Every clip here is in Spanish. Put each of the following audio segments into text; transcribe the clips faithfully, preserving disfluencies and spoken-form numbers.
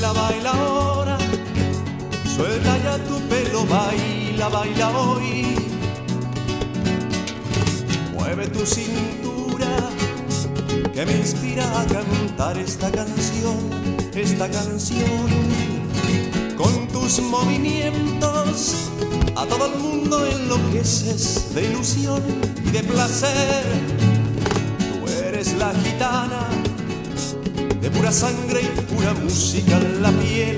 Baila, baila ahora, suelta ya tu pelo, baila, baila hoy. Mueve tu cintura, que me inspira a cantar esta canción, esta canción. Con tus movimientos a todo el mundo enloqueces de ilusión y de placer. Tú eres la gitana de pura sangre y pura música en la piel.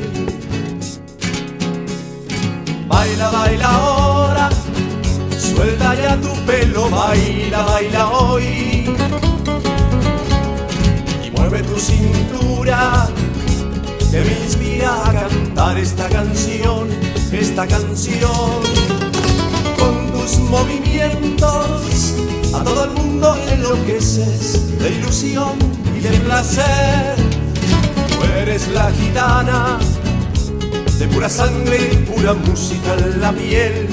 Baila, baila ahora, suelta ya tu pelo, baila, baila hoy. Y mueve tu cintura, que me inspira a cantar esta canción, esta canción. Con tus movimientos a todo el mundo enloqueces de ilusión y de placer. Tú eres la gitana de pura sangre y pura música en la piel.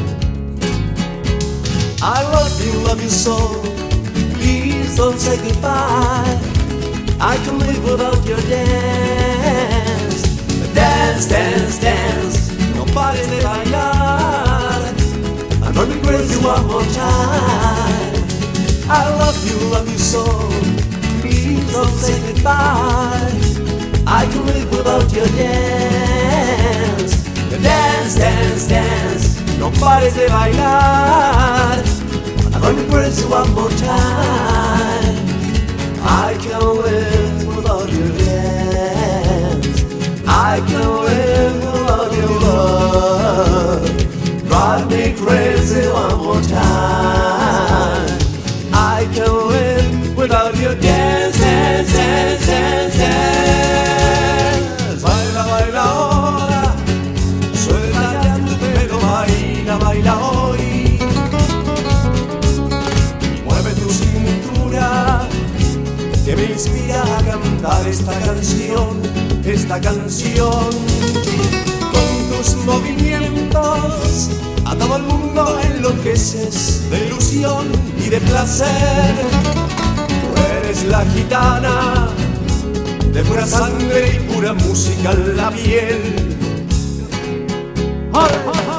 I love you, love you so, please don't say goodbye. I can live without your dance. Dance, dance, dance, no pares de bailar. And drive me crazy one more time. I love you, love you so, please don't say goodbye. I can live without your dance. Dance, dance, dance, no pares de bailar. And drive me crazy one more time. I can't live without your dance. I can't live without your love. Drive me crazy one more time. I can't live without your dance, dance, dance, dance, dance. Baila, baila ahora, suelta ya tu pelo, baila, baila hoy. Y mueve tu cintura, que me inspira a cantar esta canción, esta canción. Con tus movimientos a todo el mundo enloqueces de ilusión y de placer. Tú eres la gitana de pura sangre y pura música en la piel. ¡Ay, ay, ay!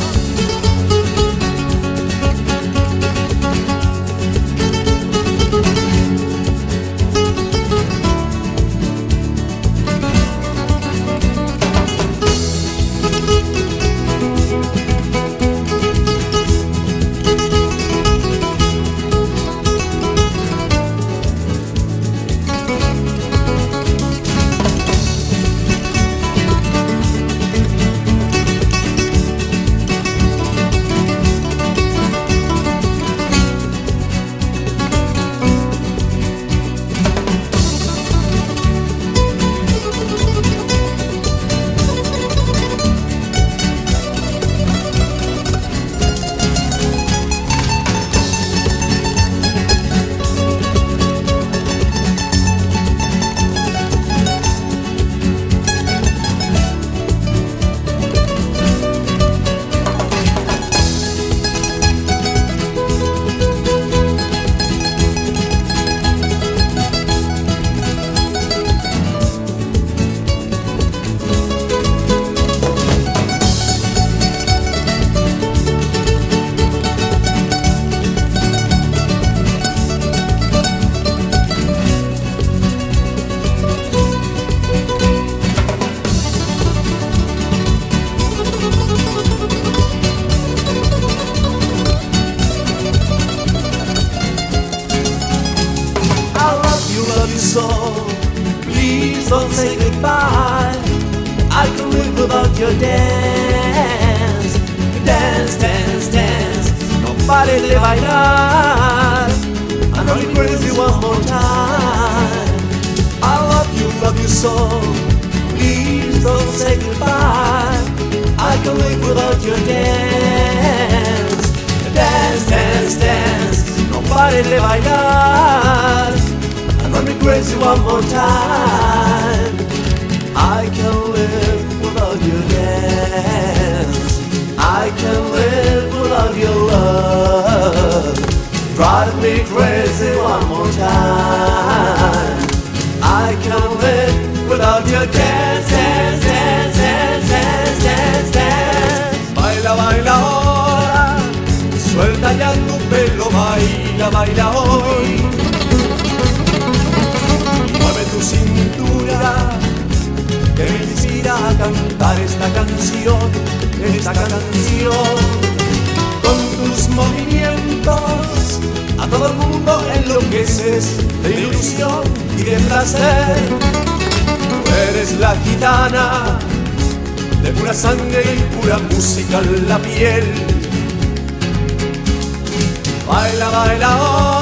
So please don't say goodbye. I can live without your dance. Dance, dance, dance, no pare de bailar. I'm going crazy one more time. I love you, love you so, please don't say goodbye. I can live without your dance. Dance, dance, dance, no pare de bailar. Drive me crazy one more time. I can't live without your dance. I can't live without your love. Drive me crazy one more time. I can't live without your dance. luces de ilusión y de placer. Tú eres la gitana de pura sangre y pura música en la piel. Baila, baila, oh.